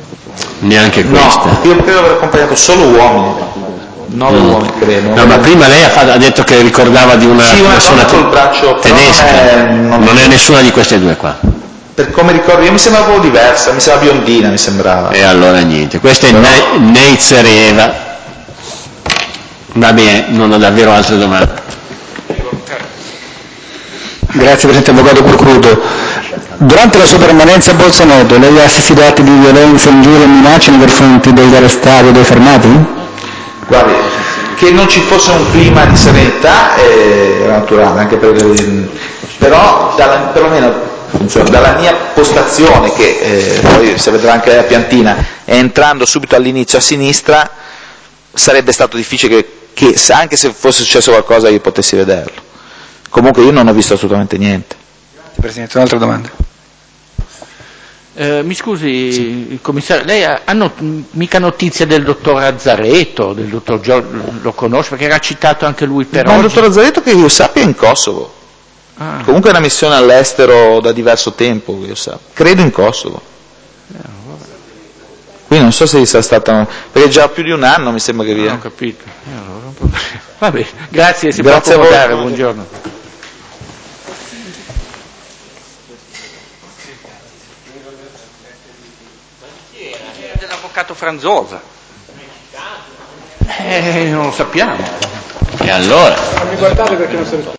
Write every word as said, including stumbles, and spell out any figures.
Neanche questa. No, io credo aver accompagnato solo uomini, nove mm. uomini credo. No, ma prima lei ha, fatto, ha detto che ricordava di una sì, persona col braccio, tedesca, non è, non, non è nessuna di queste due qua. Per come ricordo, io mi sembrava un po' diversa, mi sembrava biondina, mi sembrava. E allora niente, questa è Però... Neizereva. Va bene, non ho davvero altre domande. Grazie Presidente, Avvocato Curcuto. Durante la sua permanenza a Bolzaneto lei ha assistito a atti di violenza, ingiuria e minacce nei confronti degli arrestati o dei fermati? Guardi, che non ci fosse un clima di serenità era naturale, anche per, però dalla, perlomeno dalla mia postazione, che eh, poi si vedrà anche a piantina, e entrando subito all'inizio a sinistra, sarebbe stato difficile che, che anche se fosse successo qualcosa io potessi vederlo. Comunque io non ho visto assolutamente niente. Grazie Presidente, un'altra domanda. Eh, mi scusi, sì. Il commissario, lei ha, ha not- mica notizia del dottor Azzaretto, del dottor Giorgio, lo conosce perché era citato anche lui per Ma oggi? il dottor Azzaretto che io sappia è in Kosovo. Ah. Comunque è una missione all'estero da diverso tempo, io sappia. Credo in Kosovo. Eh, Quindi non so se sia stata, perché già più di un anno mi sembra che via. Non ho capito. Eh, allora, un po'... Vabbè, grazie, si grazie può accomodare, a voi. Buongiorno. Dell'avvocato Franzosa. Eh, non lo sappiamo. E allora?